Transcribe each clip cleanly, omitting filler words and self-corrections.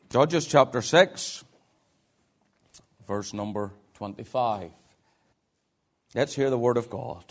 Judges chapter 6, verse number 25. Let's hear the word of God.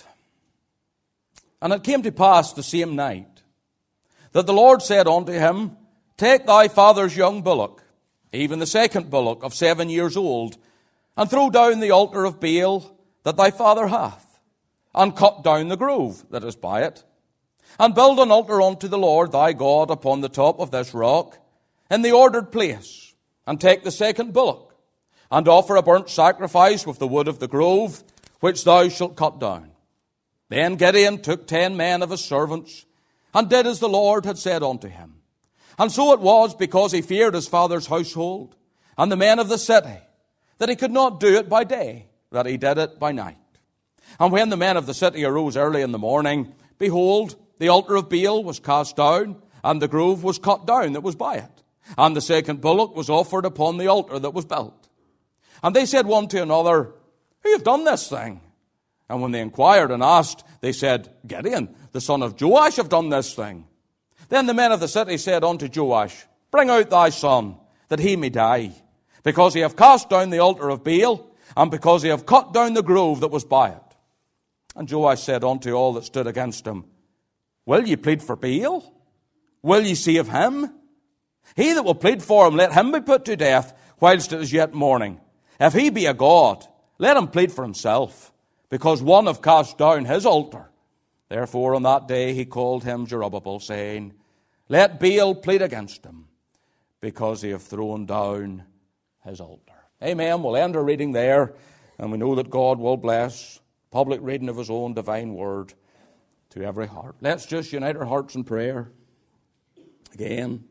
And it came to pass the same night that the Lord said unto him, Take thy father's young bullock, even the second bullock of 7 years old, and throw down the altar of Baal that thy father hath, and cut down the grove that is by it, and build an altar unto the Lord thy God upon the top of this rock, in the ordered place, and take the second bullock, and offer a burnt sacrifice with the wood of the grove, which thou shalt cut down. Then Gideon took 10 men of his servants, and did as the Lord had said unto him. And so it was, because he feared his father's household, and the men of the city, that he could not do it by day, that he did it by night. And when the men of the city arose early in the morning, behold, the altar of Baal was cast down, and the grove was cut down that was by it. And the second bullock was offered upon the altar that was built. And they said one to another, Who have done this thing? And when they inquired and asked, they said, Gideon, the son of Joash, have done this thing. Then the men of the city said unto Joash, Bring out thy son, that he may die, because he hath cast down the altar of Baal, and because he hath cut down the grove that was by it. And Joash said unto all that stood against him, Will ye plead for Baal? Will ye save him? He that will plead for him, let him be put to death, whilst it is yet morning. If he be a god, let him plead for himself, because one hath cast down his altar. Therefore on that day he called him Jerubbaal, saying, Let Baal plead against him, because he hath thrown down his altar. Amen. We'll end our reading there, and we know that God will bless public reading of his own divine word to every heart. Let's just unite our hearts in prayer. Again,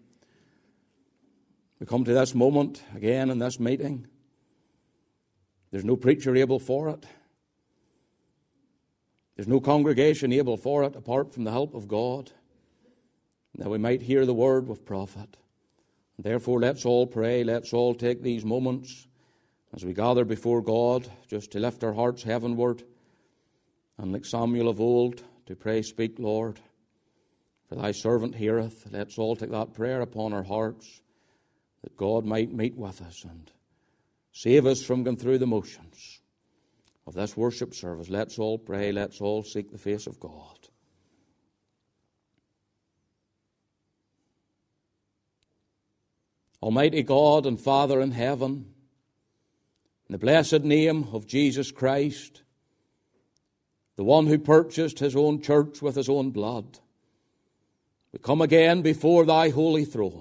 we come to this moment, again in this meeting. There's no preacher able for it. There's no congregation able for it apart from the help of God, that we might hear the word with profit. Therefore, let's all pray. Let's all take these moments as we gather before God, just to lift our hearts heavenward, and like Samuel of old, to pray, Speak, Lord, for thy servant heareth. Let's all take that prayer upon our hearts, that God might meet with us and save us from going through the motions of this worship service. Let's all pray. Let's all seek the face of God. Almighty God and Father in heaven, in the blessed name of Jesus Christ, the one who purchased his own church with his own blood, we come again before thy holy throne.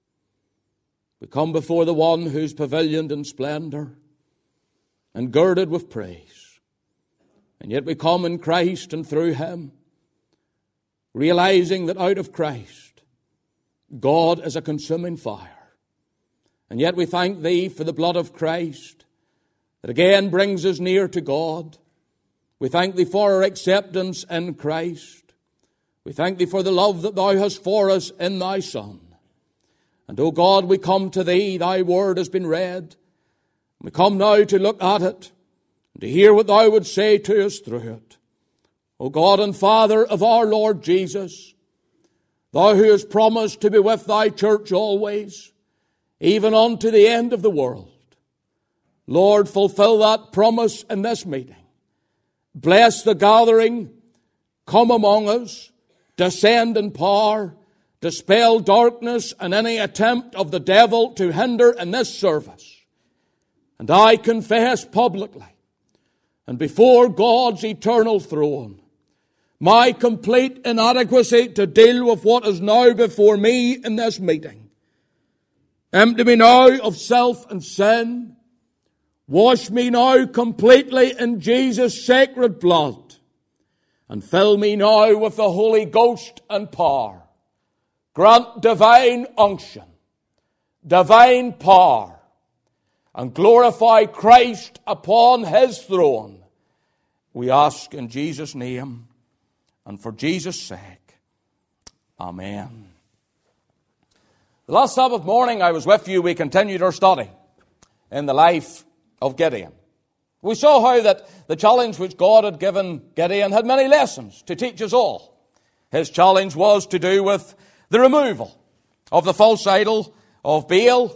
We come before the one who's pavilioned in splendor and girded with praise. And yet we come in Christ and through him, realizing that out of Christ, God is a consuming fire. And yet we thank thee for the blood of Christ that again brings us near to God. We thank thee for our acceptance in Christ. We thank thee for the love that thou hast for us in thy Son. And, O God, we come to thee. Thy word has been read. We come now to look at it and to hear what thou would say to us through it. O God and Father of our Lord Jesus, thou who hast promised to be with thy church always, even unto the end of the world, Lord, fulfill that promise in this meeting. Bless the gathering. Come among us. Descend in power. Dispel darkness and any attempt of the devil to hinder in this service. And I confess publicly and before God's eternal throne my complete inadequacy to deal with what is now before me in this meeting. Empty me now of self and sin. Wash me now completely in Jesus' sacred blood. And fill me now with the Holy Ghost and power. Grant divine unction, divine power, and glorify Christ upon his throne. We ask in Jesus' name and for Jesus' sake. Amen. The last Sabbath morning I was with you, we continued our study in the life of Gideon. We saw how that the challenge which God had given Gideon had many lessons to teach us all. His challenge was to do with the removal of the false idol of Baal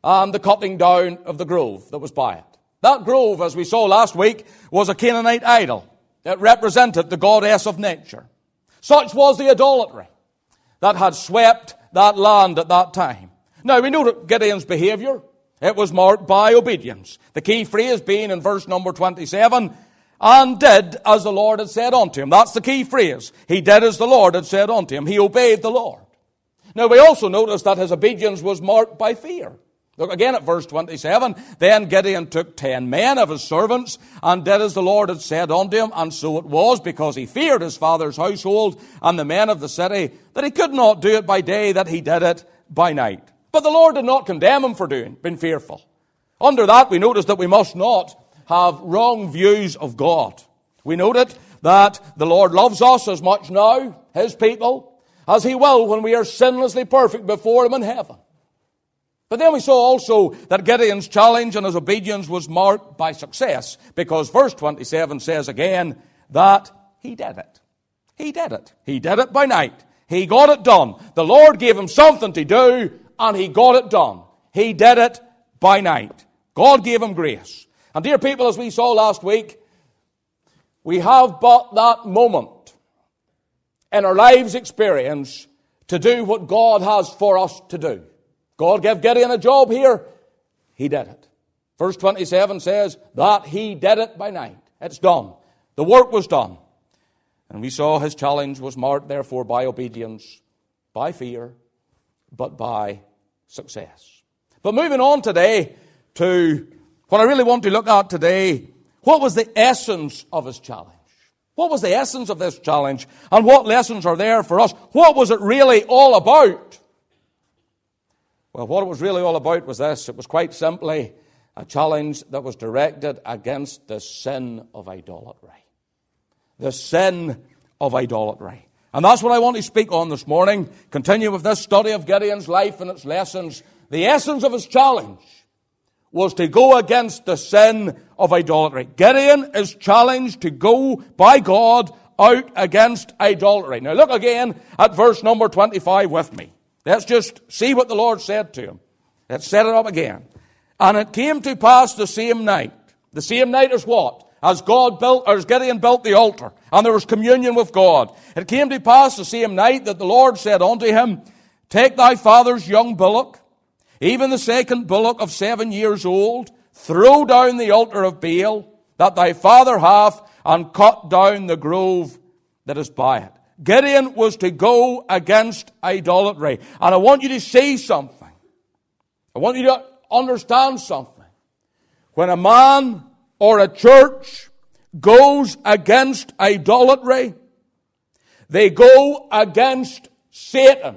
and the cutting down of the grove that was by it. That grove, as we saw last week, was a Canaanite idol. It represented the goddess of nature. Such was the idolatry that had swept that land at that time. Now, we know that Gideon's behavior, it was marked by obedience. The key phrase being in verse number 27, and did as the Lord had said unto him. That's the key phrase. He did as the Lord had said unto him. He obeyed the Lord. Now, we also notice that his obedience was marked by fear. Look again at verse 27. Then Gideon took 10 men of his servants and did as the Lord had said unto him. And so it was, because he feared his father's household and the men of the city, that he could not do it by day, that he did it by night. But the Lord did not condemn him for being fearful. Under that, we notice that we must not have wrong views of God. We noted that the Lord loves us as much now, his people, as he will when we are sinlessly perfect before him in heaven. But then we saw also that Gideon's challenge and his obedience was marked by success, because verse 27 says again that he did it. He did it. He did it by night. He got it done. The Lord gave him something to do, and he got it done. He did it by night. God gave him grace. And dear people, as we saw last week, we have but that moment in our lives' experience to do what God has for us to do. God gave Gideon a job here. He did it. Verse 27 says that he did it by night. It's done. The work was done. And we saw his challenge was marked, therefore, by obedience, by fear, but by success. But moving on today to what I really want to look at today, what was the essence of his challenge? What was the essence of this challenge? And what lessons are there for us? What was it really all about? Well, what it was really all about was this. It was quite simply a challenge that was directed against the sin of idolatry. The sin of idolatry. And that's what I want to speak on this morning. Continue with this study of Gideon's life and its lessons. The essence of his challenge was to go against the sin of idolatry. Gideon is challenged to go by God out against idolatry. Now look again at verse number 25 with me. Let's just see what the Lord said to him. Let's set it up again. And it came to pass the same night. The same night as what? As Gideon built the altar, and there was communion with God. It came to pass the same night that the Lord said unto him, Take thy father's young bullock, even the second bullock of 7 years old, throw down the altar of Baal that thy father hath, and cut down the grove that is by it. Gideon was to go against idolatry. And I want you to see something. I want you to understand something. When a man or a church goes against idolatry, they go against Satan.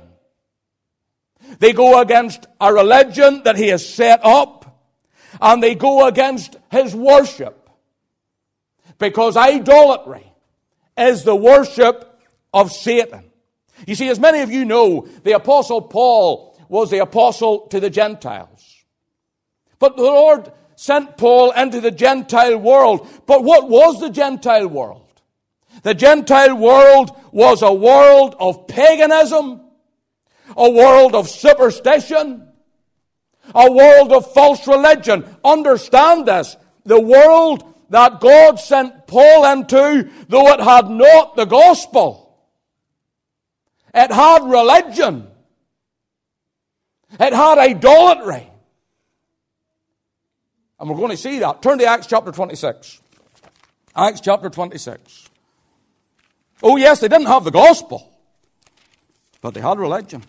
They go against a religion that he has set up, and they go against his worship. Because idolatry is the worship of Satan. You see, as many of you know, the Apostle Paul was the apostle to the Gentiles. But the Lord sent Paul into the Gentile world. But what was the Gentile world? The Gentile world was a world of paganism, a world of superstition, a world of false religion. Understand this. The world that God sent Paul into, though it had not the gospel, it had religion. It had idolatry. And we're going to see that. Turn to Acts chapter 26. Acts chapter 26. Oh yes, they didn't have the gospel, but they had religion.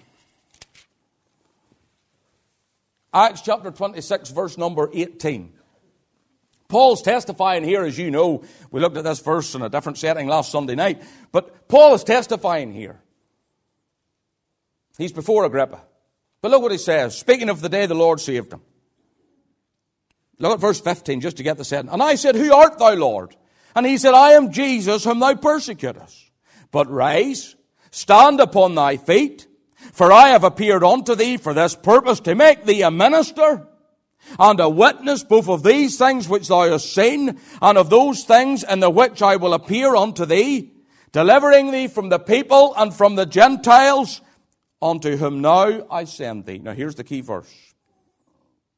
Acts chapter 26, verse number 18. Paul's testifying here, as you know. We looked at this verse in a different setting last Sunday night. But Paul is testifying here. He's before Agrippa. But look what he says, speaking of the day the Lord saved him. Look at verse 15, just to get the setting. And I said, Who art thou, Lord? And he said, I am Jesus, whom thou persecutest. But rise, stand upon thy feet, for I have appeared unto thee for this purpose, to make thee a minister and a witness both of these things which thou hast seen, and of those things in the which I will appear unto thee, delivering thee from the people and from the Gentiles, unto whom now I send thee. Now here's the key verse.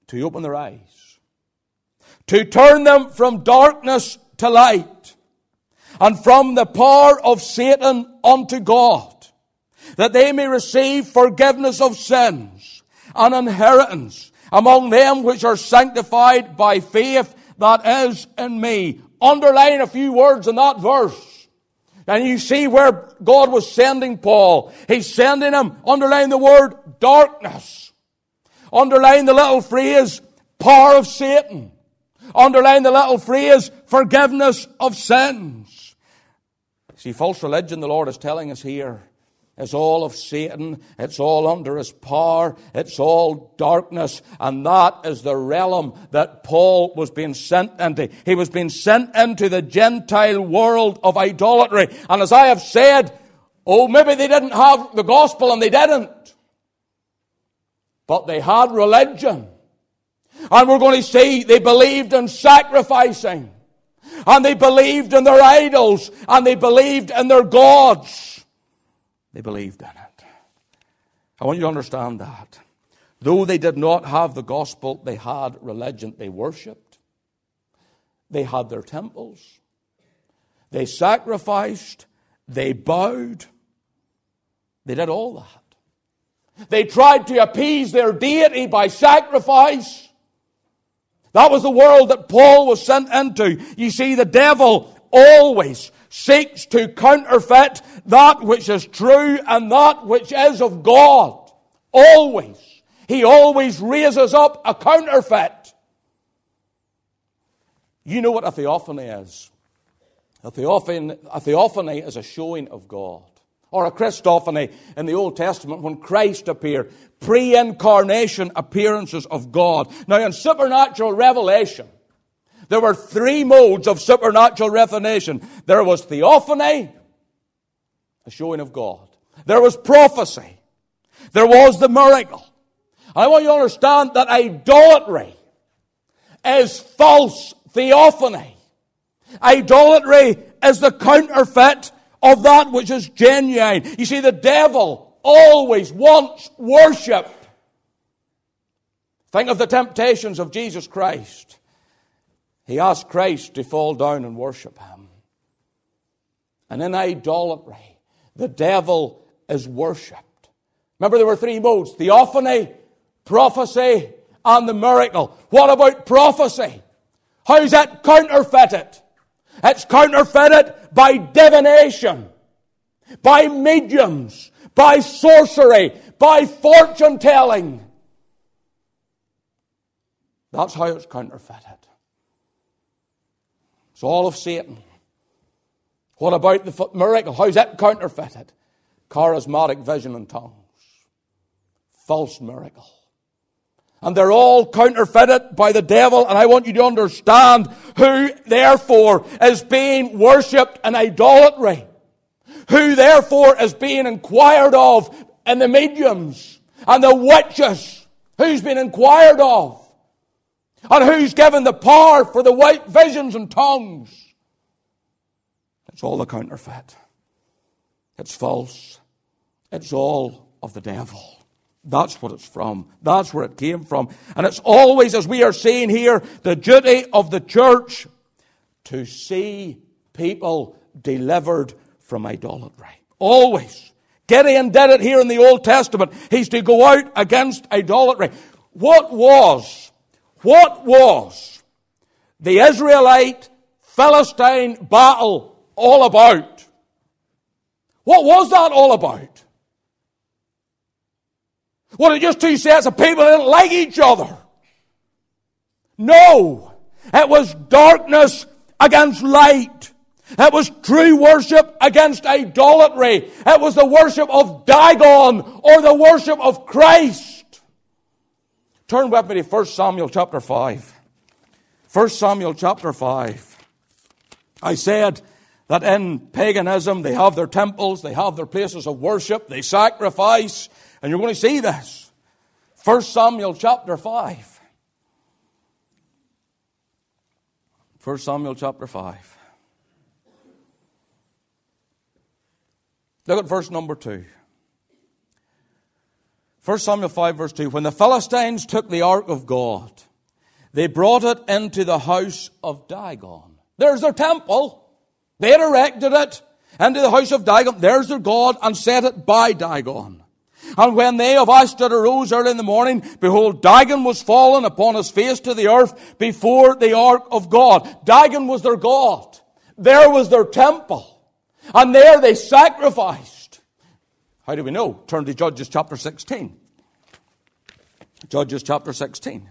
to open their eyes, to turn them from darkness to light, and from the power of Satan unto God, that they may receive forgiveness of sins and inheritance among them which are sanctified by faith that is in me. Underline a few words in that verse, and you see where God was sending Paul. He's sending him, underline the word darkness. Underline the little phrase, power of Satan. Underline the little phrase, forgiveness of sins. See, false religion, the Lord is telling us here, is all of Satan. It's all under his power. It's all darkness. And that is the realm that Paul was being sent into. He was being sent into the Gentile world of idolatry. And as I have said, maybe they didn't have the gospel, and they didn't. But they had religion. And we're going to see they believed in sacrificing. And they believed in their idols. And they believed in their gods. They believed in it. I want you to understand that. Though they did not have the gospel, they had religion. They worshipped. They had their temples. They sacrificed. They bowed. They did all that. They tried to appease their deity by sacrifice. That was the world that Paul was sent into. You see, the devil always seeks to counterfeit that which is true and that which is of God. Always. He always raises up a counterfeit. You know what a theophany is. A theophany is a showing of God. Or a Christophany in the Old Testament when Christ appeared. Pre-incarnation appearances of God. Now in supernatural revelation, there were three modes of supernatural revelation. There was theophany, a showing of God. There was prophecy. There was the miracle. I want you to understand that idolatry is false theophany. Idolatry is the counterfeit of that which is genuine. You see, the devil always wants worship. Think of the temptations of Jesus Christ. He asked Christ to fall down and worship him. And in idolatry, the devil is worshipped. Remember, there were three modes: theophany, prophecy, and the miracle. What about prophecy? How is that counterfeited? It's counterfeited by divination, by mediums, by sorcery, by fortune telling. That's how it's counterfeited. It's all of Satan. What about the miracle? How's that counterfeited? Charismatic vision in tongues. False miracle. And they're all counterfeited by the devil. And I want you to understand who, therefore, is being worshipped in idolatry. Who, therefore, is being inquired of in the mediums and the witches. Who's been inquired of. And who's given the power for the white visions and tongues. It's all a counterfeit. It's false. It's all of the devil. That's what it's from. That's where it came from. And it's always, as we are seeing here, the duty of the church to see people delivered from idolatry. Always. Gideon did it here in the Old Testament. He's to go out against idolatry. What was the Israelite-Philistine battle all about? What was that all about? Was it just two sets of people that didn't like each other? No. It was darkness against light. It was true worship against idolatry. It was the worship of Dagon or the worship of Christ. Turn with me to 1 Samuel chapter 5. 1 Samuel chapter 5. I said that in paganism they have their temples, they have their places of worship, they sacrifice, and you're going to see this. 1 Samuel chapter 5. 1 Samuel chapter 5. Look at verse number 2. 1 Samuel 5 verse 2. When the Philistines took the ark of God, they brought it into the house of Dagon. There's their temple. They had erected it into the house of Dagon. There's their God, and set it by Dagon. And when they of Ashdod arose early in the morning, behold, Dagon was fallen upon his face to the earth before the ark of God. Dagon was their God. There was their temple. And there they sacrificed. How do we know? Turn to Judges chapter 16. Judges chapter 16.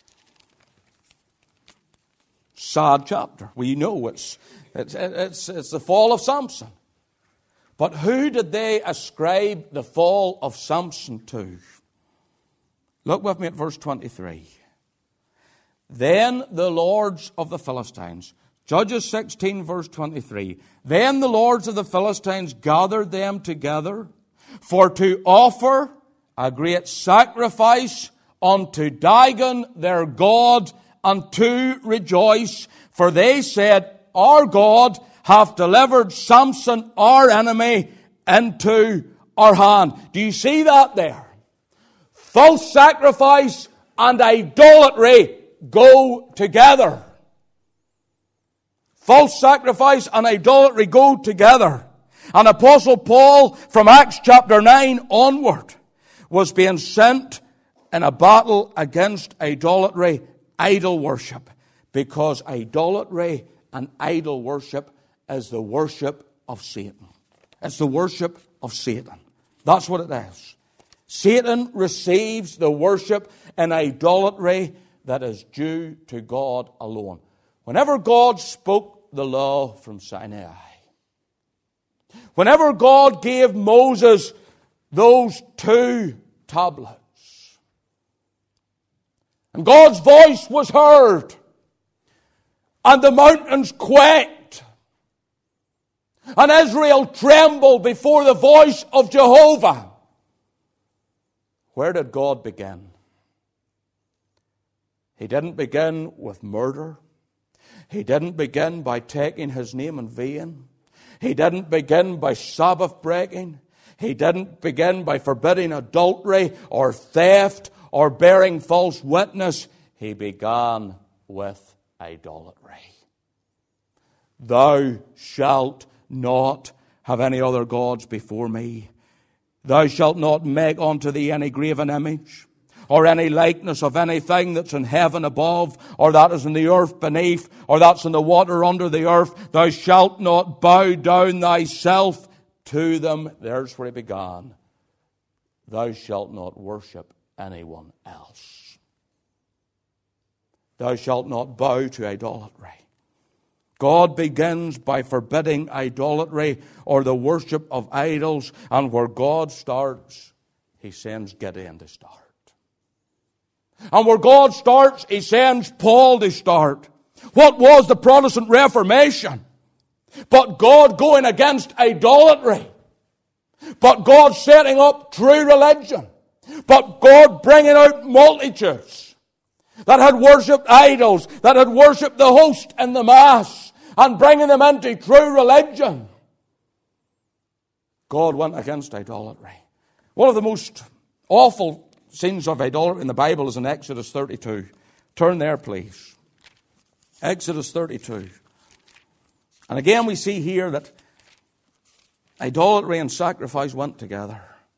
Sad chapter. We know it's the fall of Samson. But who did they ascribe the fall of Samson to? Look with me at verse 23. Then the lords of the Philistines, Judges 16 verse 23, then the lords of the Philistines gathered them together for to offer a great sacrifice unto Dagon their God, and to rejoice, for they said, our God hath delivered Samson, our enemy, into our hand. Do you see that there? False sacrifice and idolatry go together. False sacrifice and idolatry go together. And Apostle Paul, from Acts chapter 9 onward, was being sent in a battle against idolatry, idol worship. Because idolatry and idol worship is the worship of Satan. It's the worship of Satan. That's what it is. Satan receives the worship and idolatry that is due to God alone. Whenever God spoke the law from Sinai, whenever God gave Moses those 2 tablets, and God's voice was heard, and the mountains quaked, and Israel trembled before the voice of Jehovah, where did God begin? He didn't begin with murder. He didn't begin by taking his name in vain. He didn't begin by Sabbath breaking. He didn't begin by forbidding adultery or theft or bearing false witness. He began with idolatry. Thou shalt not have any other gods before me. Thou shalt not make unto thee any graven image, or any likeness of anything that's in heaven above, or that is in the earth beneath, or that's in the water under the earth. Thou shalt not bow down thyself to them. There's where he began. Thou shalt not worship anyone else. Thou shalt not bow to idolatry. God begins by forbidding idolatry or the worship of idols, and where God starts, he sends Gideon to start. And where God starts, he sends Paul to start. What was the Protestant Reformation? But God going against idolatry. But God setting up true religion. But God bringing out multitudes that had worshipped idols, that had worshipped the host and the mass, and bringing them into true religion. God went against idolatry. One of the most awful scenes of idolatry in the Bible is in Exodus 32. Turn there, please. Exodus 32. And again we see here that idolatry and sacrifice went together.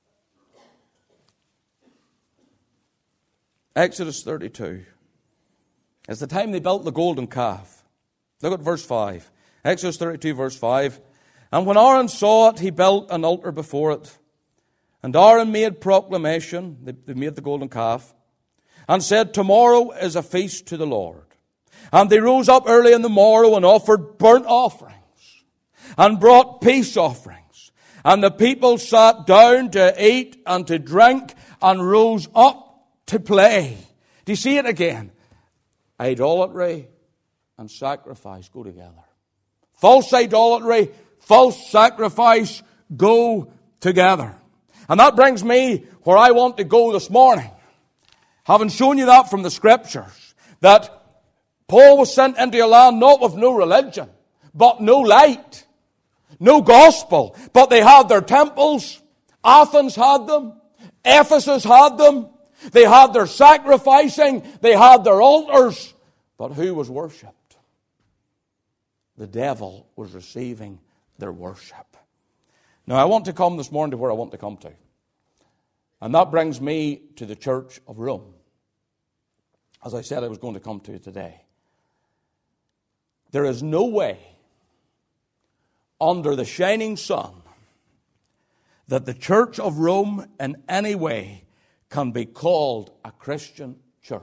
Exodus 32. It's the time they built the golden calf. Look at verse 5. Exodus 32 verse 5. And when Aaron saw it, he built an altar before it. And Aaron made proclamation, they made the golden calf, and said, tomorrow is a feast to the Lord. And they rose up early in the morrow and offered burnt offerings and brought peace offerings. And the people sat down to eat and to drink and rose up to play. Do you see it again? Idolatry and sacrifice go together. False idolatry, false sacrifice go together. And that brings me where I want to go this morning. Having shown you that from the Scriptures, that Paul was sent into a land not with no religion, but no light, no gospel. But they had their temples. Athens had them. Ephesus had them. They had their sacrificing. They had their altars. But who was worshipped? The devil was receiving their worship. Now, I want to come this morning to where I want to come to. And that brings me to the Church of Rome. As I said, I was going to come to today. There is no way under the shining sun that the Church of Rome in any way can be called a Christian church.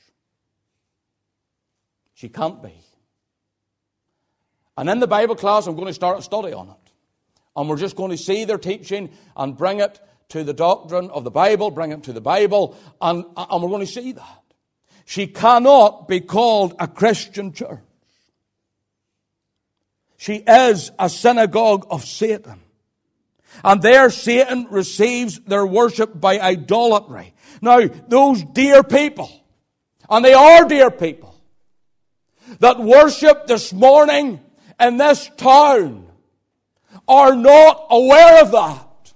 She can't be. And in the Bible class, I'm going to start a study on it. And we're just going to see their teaching and bring it to the doctrine of the Bible, bring it to the Bible, and we're going to see that. She cannot be called a Christian church. She is a synagogue of Satan. And there Satan receives their worship by idolatry. Now, those dear people, and they are dear people, that worship this morning in this town are not aware of that.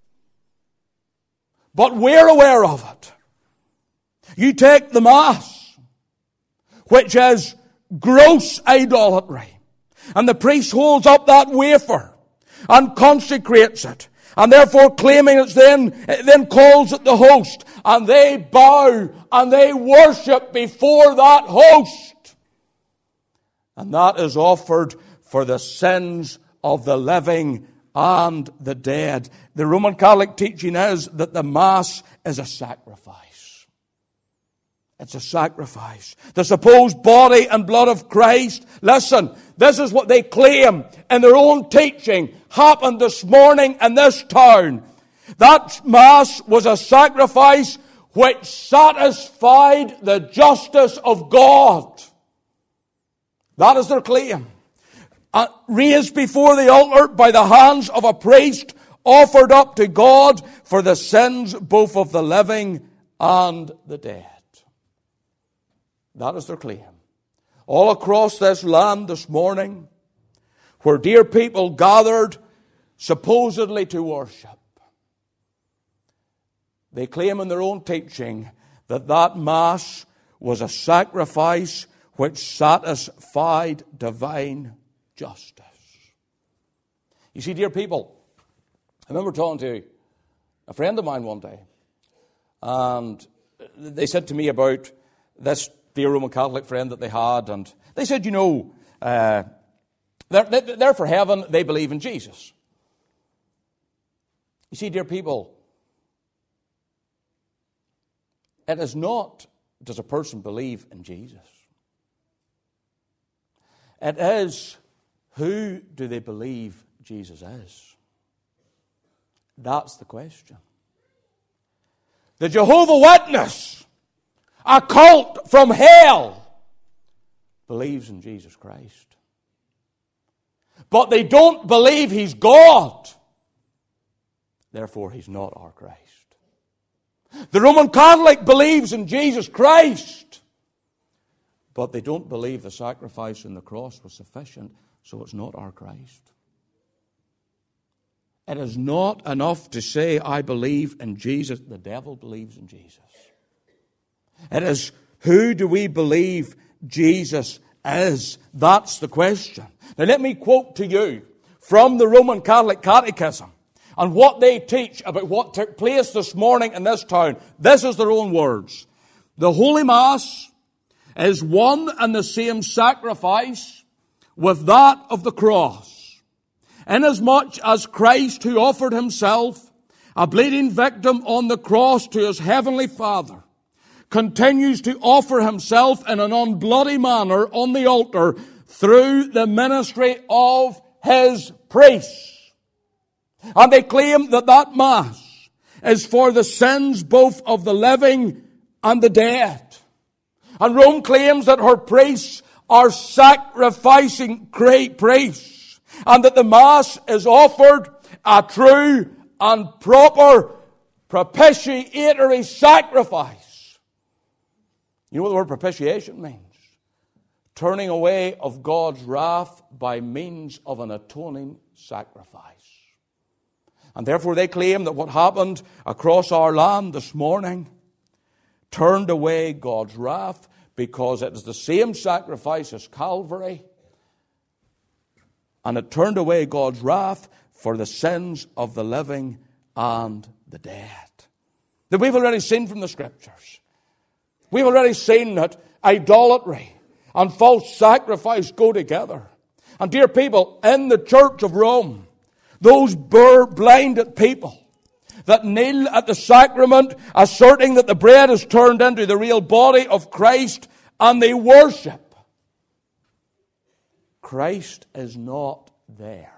But we're aware of it. You take the Mass, which is gross idolatry, and the priest holds up that wafer and consecrates it, and therefore claiming it's then calls it the host, and they bow and they worship before that host. And that is offered for the sins of the living and the dead. The Roman Catholic teaching is that the Mass is a sacrifice. It's a sacrifice. The supposed body and blood of Christ. Listen, this is what they claim in their own teaching happened this morning in this town. That Mass was a sacrifice which satisfied the justice of God. That is their claim. Raised before the altar by the hands of a priest, offered up to God for the sins both of the living and the dead. That is their claim. All across this land this morning, where dear people gathered supposedly to worship, they claim in their own teaching that that Mass was a sacrifice which satisfied divine justice. You see, dear people, I remember talking to a friend of mine one day, and they said to me about this dear Roman Catholic friend that they had, and they said, you know, they're for heaven, they believe in Jesus. You see, dear people, it is not, does a person believe in Jesus? It is, who do they believe Jesus is? That's the question. The Jehovah Witness, a cult from hell, believes in Jesus Christ. But they don't believe He's God. Therefore, He's not our Christ. The Roman Catholic believes in Jesus Christ, but they don't believe the sacrifice on the cross was sufficient, so it's not our Christ. It is not enough to say, I believe in Jesus. The devil believes in Jesus. It is, who do we believe Jesus is? That's the question. Now let me quote to you from the Roman Catholic Catechism and what they teach about what took place this morning in this town. This is their own words. The Holy Mass is one and the same sacrifice with that of the cross, inasmuch as Christ, who offered Himself a bleeding victim on the cross to His heavenly Father, continues to offer Himself in an unbloody manner on the altar through the ministry of His priests. And they claim that that Mass is for the sins both of the living and the dead. And Rome claims that her priests are sacrificing great priests, and that the Mass is offered a true and proper propitiatory sacrifice. You know what the word propitiation means? Turning away of God's wrath by means of an atoning sacrifice. And therefore they claim that what happened across our land this morning turned away God's wrath, because it is the same sacrifice as Calvary. And it turned away God's wrath for the sins of the living and the dead. That we've already seen from the Scriptures. We've already seen that idolatry and false sacrifice go together. And dear people, in the Church of Rome, those blinded people that kneel at the sacrament, asserting that the bread is turned into the real body of Christ, and they worship, Christ is not there.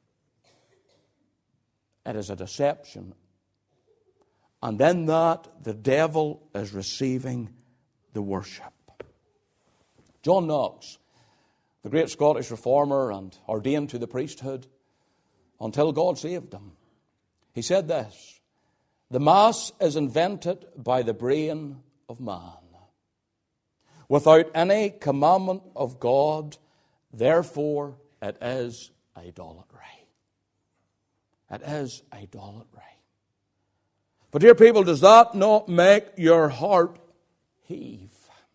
It is a deception. And in that, the devil is receiving the worship. John Knox, the great Scottish reformer and ordained to the priesthood until God saved him, he said this: "The Mass is invented by the brain of man, without any commandment of God, therefore it is idolatry." It is idolatry. But dear people, does that not make your heart heave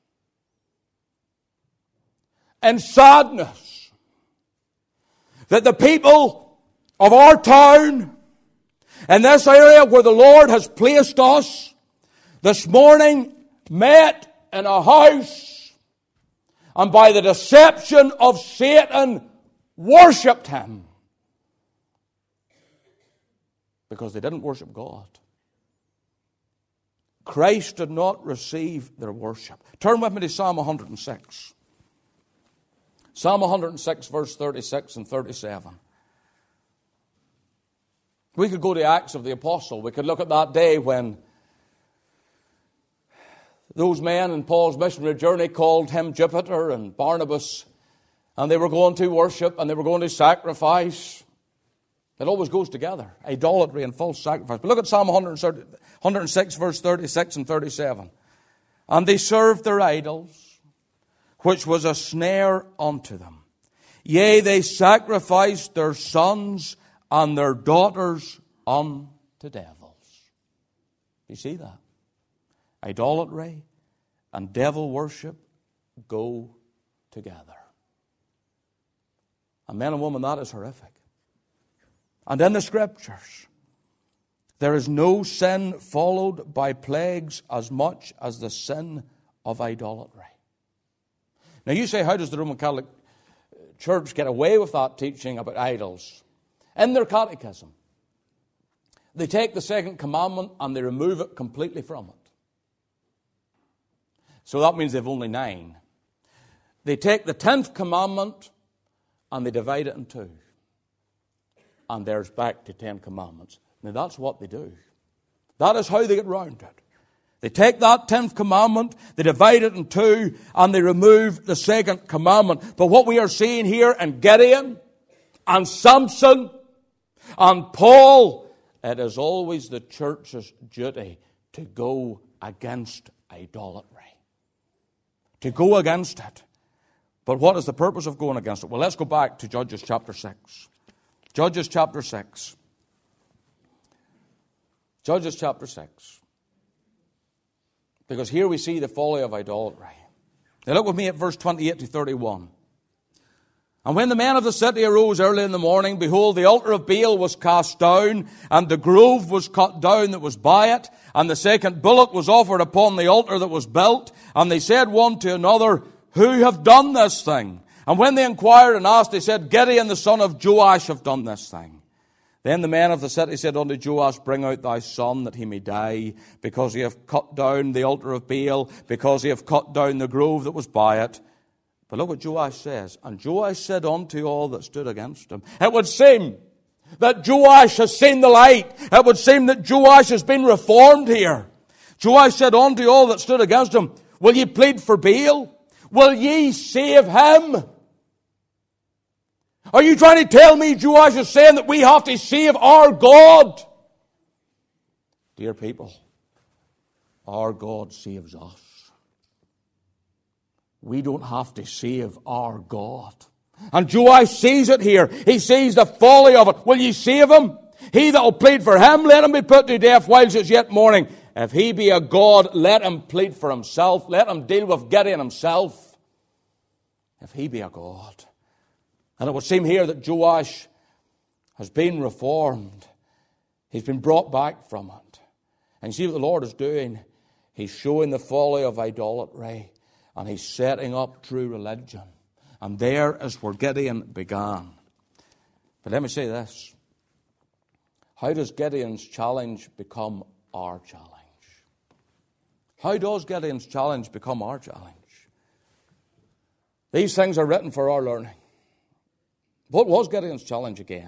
in sadness that the people of our town, in this area where the Lord has placed us, this morning met in a house and by the deception of Satan worshipped him? Because they didn't worship God. Christ did not receive their worship. Turn with me to Psalm 106. Psalm 106, verse 36 and 37. We could go to Acts of the Apostle. We could look at that day when those men in Paul's missionary journey called him Jupiter and Barnabas, and they were going to worship and they were going to sacrifice. It always goes together, idolatry and false sacrifice. But look at Psalm 106, verse 36 and 37. "And they served their idols, which was a snare unto them. Yea, they sacrificed their sons and their daughters unto devils." You see that? Idolatry and devil worship go together. And men and women, that is horrific. And in the Scriptures, there is no sin followed by plagues as much as the sin of idolatry. Now you say, how does the Roman Catholic Church get away with that teaching about idols? In their catechism, they take the second commandment and they remove it completely from it. So that means they've only 9. They take the 10th commandment and they divide it in 2. And there's back to 10 commandments. Now that's what they do. That is how they get round it. They take that 10th commandment, they divide it in 2, and they remove the second commandment. But what we are seeing here in Gideon and Samson and Paul, it is always the church's duty to go against idolatry. To go against it. But what is the purpose of going against it? Well, let's go back to Judges chapter 6. Judges chapter 6. Judges chapter 6. Because here we see the folly of idolatry. Now look with me at verse 28 to 31. "And when the men of the city arose early in the morning, behold, the altar of Baal was cast down, and the grove was cut down that was by it, and the second bullock was offered upon the altar that was built. And they said one to another, Who have done this thing? And when they inquired and asked, they said, Gideon the son of Joash have done this thing. Then the men of the city said unto Joash, Bring out thy son, that he may die, because he hath cut down the altar of Baal, because he hath cut down the grove that was by it. But look what Joash says. And Joash said unto all that stood against him. It would seem that Joash has seen the light. It would seem that Joash has been reformed here. Joash said unto all that stood against him, Will ye plead for Baal? Will ye save him? Are you trying to tell me Joash is saying that we have to save our God? Dear people, our God saves us. We don't have to save our God. And Joash sees it here. He sees the folly of it. Will you save him? He that will plead for him, let him be put to death whilst it's yet morning. If he be a god, let him plead for himself. Let him deal with Gideon himself. If he be a god. And it would seem here that Joash has been reformed. He's been brought back from it. And you see what the Lord is doing? He's showing the folly of idolatry. And he's setting up true religion. And there is where Gideon began. But let me say this. How does Gideon's challenge become our challenge? How does Gideon's challenge become our challenge? These things are written for our learning. What was Gideon's challenge again?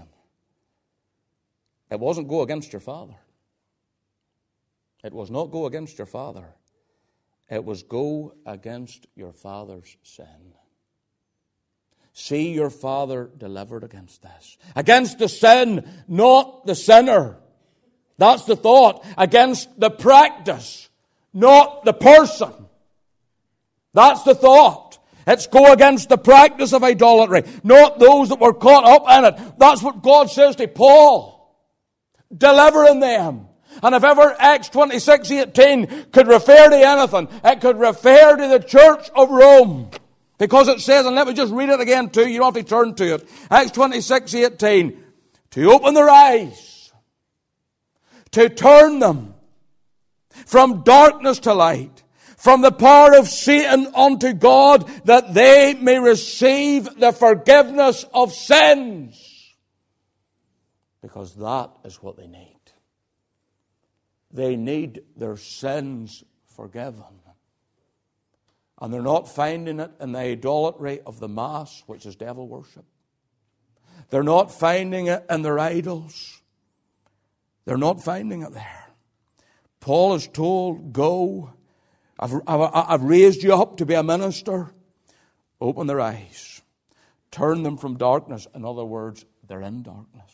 It wasn't go against your father. It was not go against your father. It was go against your father's sin. See your father delivered against this. Against the sin, not the sinner. That's the thought. Against the practice, not the person. That's the thought. It's go against the practice of idolatry, not those that were caught up in it. That's what God says to Paul. Delivering them. And if ever Acts 26:18 could refer to anything, it could refer to the church of Rome. Because it says, and let me just read it again too, you don't have to turn to it. Acts 26:18, to open their eyes, to turn them from darkness to light, from the power of Satan unto God, that they may receive the forgiveness of sins. Because that is what they need. They need their sins forgiven. And they're not finding it in the idolatry of the mass, which is devil worship. They're not finding it in their idols. They're not finding it there. Paul is told, go. I've raised you up to be a minister. Open their eyes. Turn them from darkness. In other words, they're in darkness.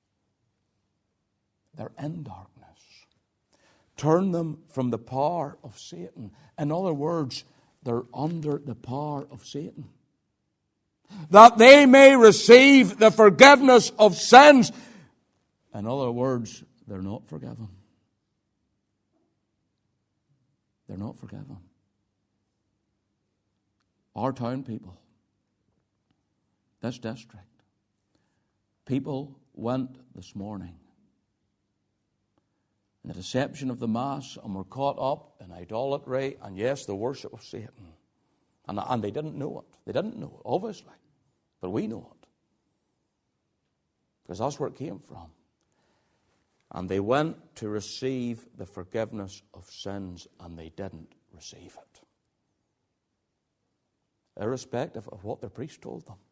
They're in darkness. Turn them from the power of Satan. In other words, they're under the power of Satan. That they may receive the forgiveness of sins. In other words, they're not forgiven. They're not forgiven. Our town people, this district, people went this morning in the deception of the mass and were caught up in idolatry and, yes, the worship of Satan. And they didn't know it. They didn't know it, obviously. But we know it. Because that's where it came from. And they went to receive the forgiveness of sins, and they didn't receive it. Irrespective of what their priest told them.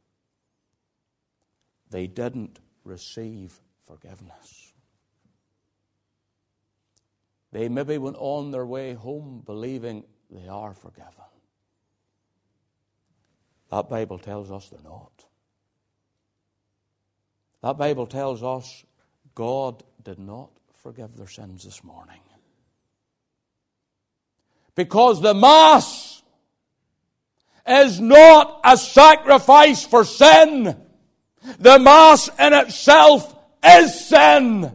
They didn't receive forgiveness. They maybe went on their way home believing they are forgiven. That Bible tells us they're not. That Bible tells us God did not forgive their sins this morning. Because the Mass is not a sacrifice for sin. The Mass in itself is sin.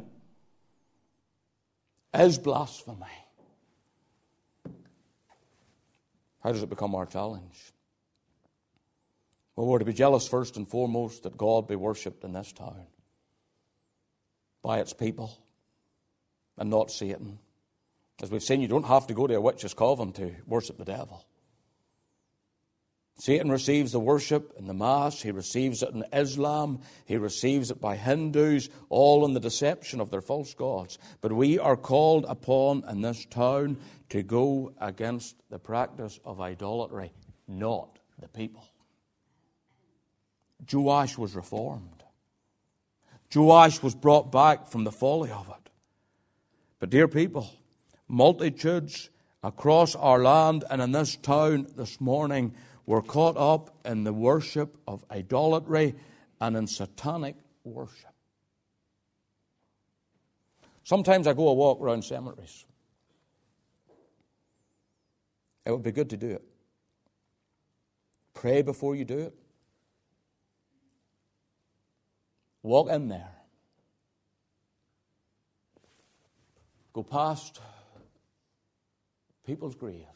Is blasphemy. How does it become our challenge? Well, we're to be jealous first and foremost that God be worshipped in this town by its people and not Satan. As we've seen, you don't have to go to a witch's coven to worship the devil. Satan receives the worship in the Mass. He receives it in Islam. He receives it by Hindus, all in the deception of their false gods. But we are called upon in this town to go against the practice of idolatry, not the people. Joash was reformed. Joash was brought back from the folly of it. But dear people, multitudes across our land and in this town this morning were caught up in the worship of idolatry and in satanic worship. Sometimes I go a walk around cemeteries. It would be good to do it. Pray before you do it. Walk in there. go past people's graves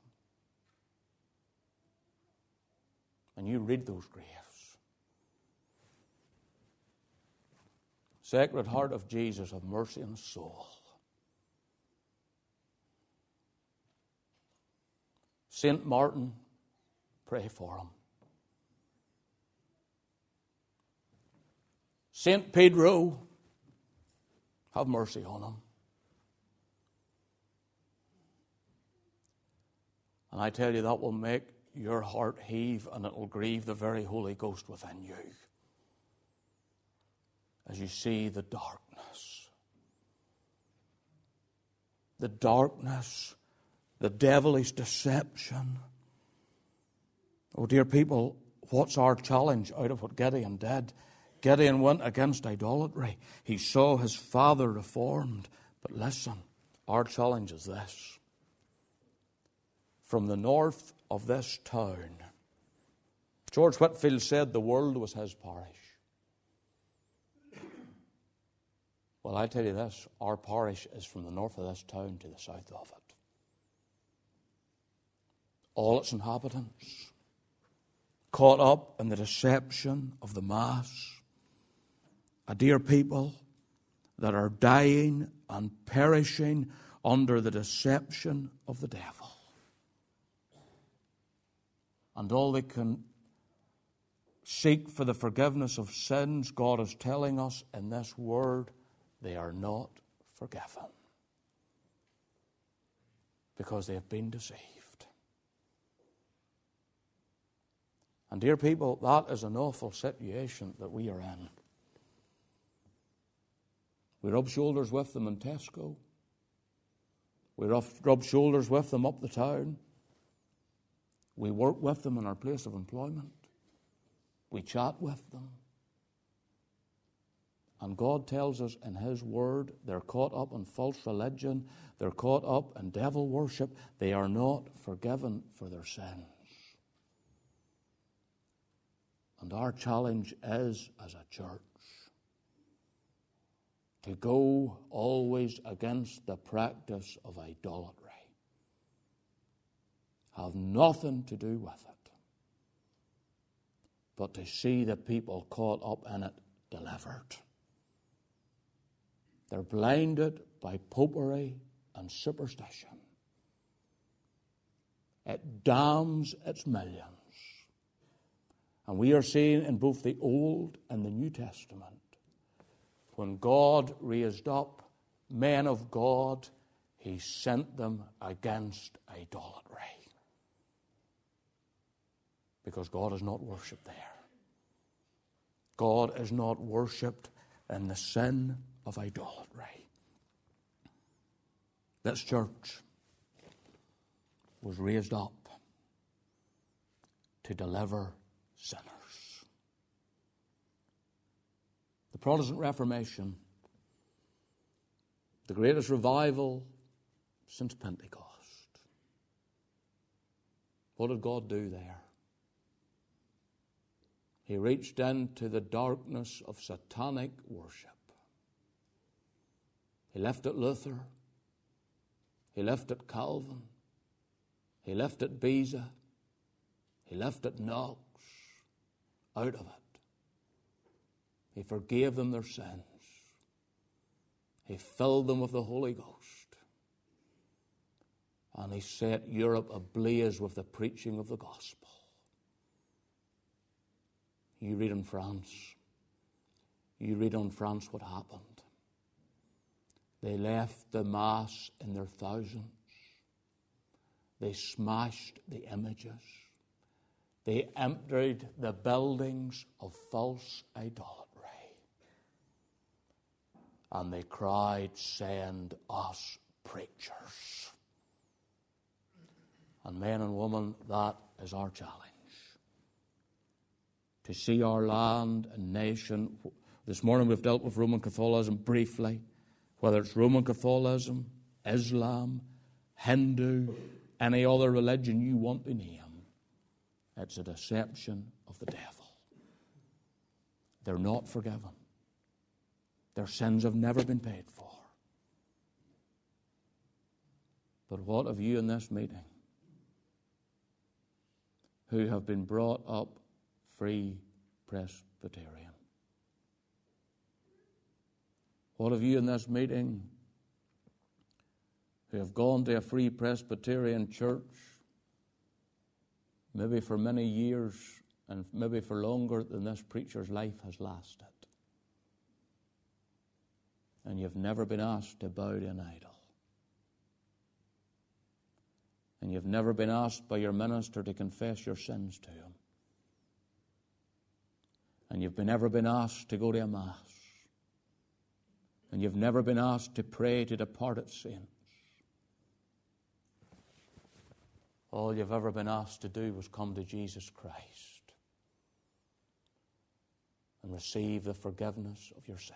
and you read those graves. Sacred Heart of Jesus, have mercy on his soul. Saint Martin, pray for him. Saint Pedro, have mercy on him. And I tell you, that will make your heart heave, and it will grieve the very Holy Ghost within you as you see the darkness, the devilish deception. Oh, dear people, what's our challenge out of what Gideon did? Gideon went against idolatry. He saw his father reformed. But listen, our challenge is this. From the north of this town, George Whitefield said the world was his parish. Well, I tell you this, our parish is from the north of this town to the south of it. All its inhabitants, caught up in the deception of the mass, a dear people that are dying and perishing under the deception of the devil. And all they can seek for the forgiveness of sins, God is telling us in this word, they are not forgiven because they have been deceived. And dear people, that is an awful situation that we are in. We rub shoulders with them in Tesco. We rub shoulders with them up the town. We work with them in our place of employment. We chat with them. And God tells us in His Word, they're caught up in false religion. They're caught up in devil worship. They are not forgiven for their sins. And our challenge is, as a church, to go always against the practice of idolatry. Have nothing to do with it, but to see the people caught up in it delivered. They're blinded by popery and superstition. It damns its millions. And we are seeing in both the Old and the New Testament, when God raised up men of God, He sent them against idolatry. Because God is not worshipped there. God is not worshipped in the sin of idolatry. This church was raised up to deliver sinners. The Protestant Reformation, the greatest revival since Pentecost. What did God do there? He reached into the darkness of satanic worship. He lifted Luther. He lifted Calvin. He lifted Beza. He lifted Knox out of it. He forgave them their sins. He filled them with the Holy Ghost. And He set Europe ablaze with the preaching of the gospel. You read in France. You read on France what happened. They left the Mass in their thousands. They smashed the images. They emptied the buildings of false idolatry. And they cried, "Send us preachers." And men and women, that is our challenge. To see our land and nation. This morning we've dealt with Roman Catholicism briefly. Whether it's Roman Catholicism, Islam, Hindu, any other religion you want to name, it's a deception of the devil. They're not forgiven. Their sins have never been paid for. But what of you in this meeting who have been brought up Free Presbyterian? What of you in this meeting who have gone to a Free Presbyterian church, maybe for many years and maybe for longer than this preacher's life has lasted, and you've never been asked to bow to an idol, and you've never been asked by your minister to confess your sins to him, and you've never been asked to go to a mass, and you've never been asked to pray to departed saints. All you've ever been asked to do was come to Jesus Christ and receive the forgiveness of your sins.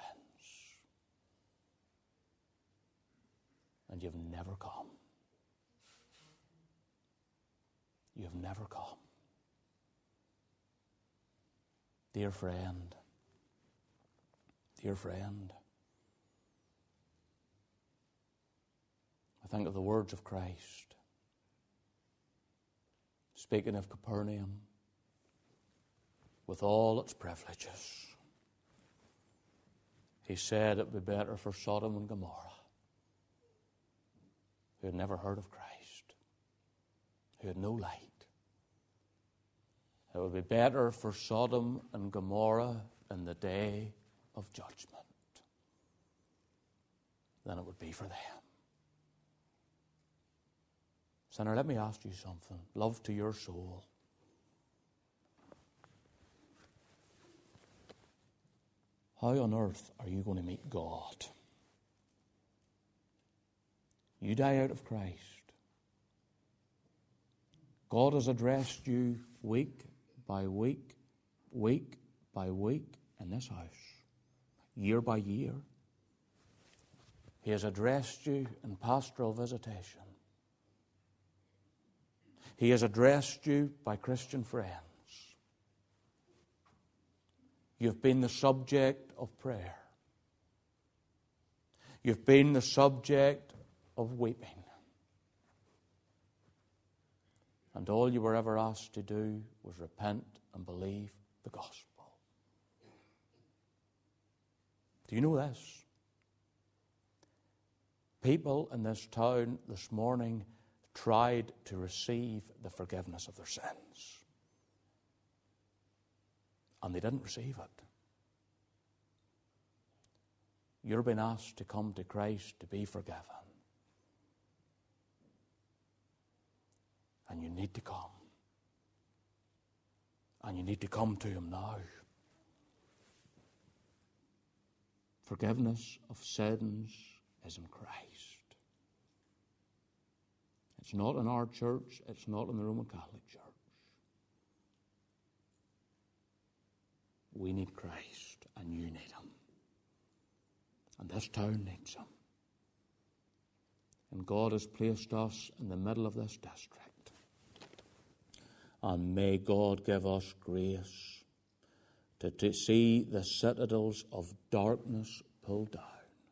And you've never come. You've never come. Dear friend, I think of the words of Christ, speaking of Capernaum, with all its privileges. He said it would be better for Sodom and Gomorrah, who had never heard of Christ, who had no light. It would be better for Sodom and Gomorrah in the day of judgment than it would be for them. Sinner, let me ask you something. Love to your soul. How on earth are you going to meet God? You die out of Christ. God has addressed you week by week, week by week in this house, year by year. He has addressed you in pastoral visitation. He has addressed you by Christian friends. You've been the subject of prayer. You've been the subject of weeping. And all you were ever asked to do was repent and believe the gospel. Do you know this? People in this town this morning tried to receive the forgiveness of their sins, and they didn't receive it. You're being asked to come to Christ to be forgiven. And you need to come. And you need to come to Him now. Forgiveness of sins is in Christ. It's not in our church. It's not in the Roman Catholic Church. We need Christ, and you need Him. And this town needs Him. And God has placed us in the middle of this district. And may God give us grace to see the citadels of darkness pulled down.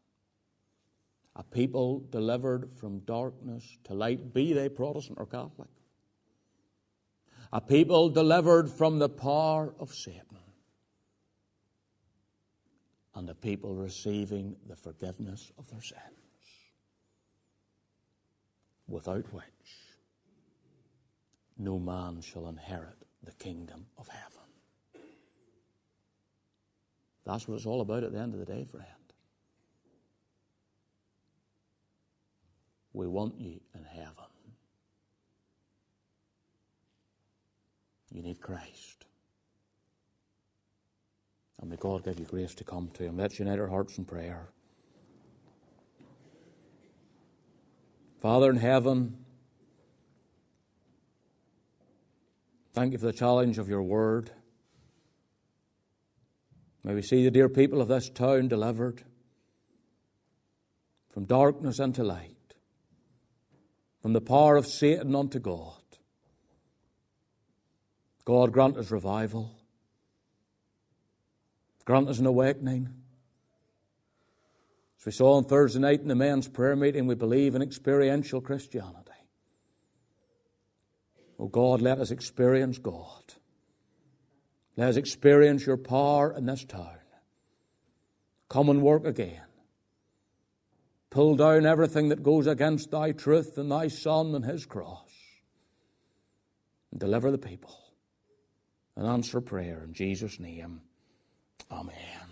A people delivered from darkness to light, be they Protestant or Catholic. A people delivered from the power of Satan. And a people receiving the forgiveness of their sins, without which no man shall inherit the kingdom of heaven. That's what it's all about at the end of the day, friend. We want you in heaven. You need Christ. And may God give you grace to come to Him. Let's unite our hearts in prayer. Father in heaven, thank you for the challenge of your word. May we see the dear people of this town delivered from darkness into light, from the power of Satan unto God. God, grant us revival. Grant us an awakening. As we saw on Thursday night in the men's prayer meeting, we believe in experiential Christianity. Oh God, let us experience God. Let us experience your power in this town. Come and work again. Pull down everything that goes against thy truth and thy Son and his cross. And deliver the people. And answer prayer in Jesus' name. Amen.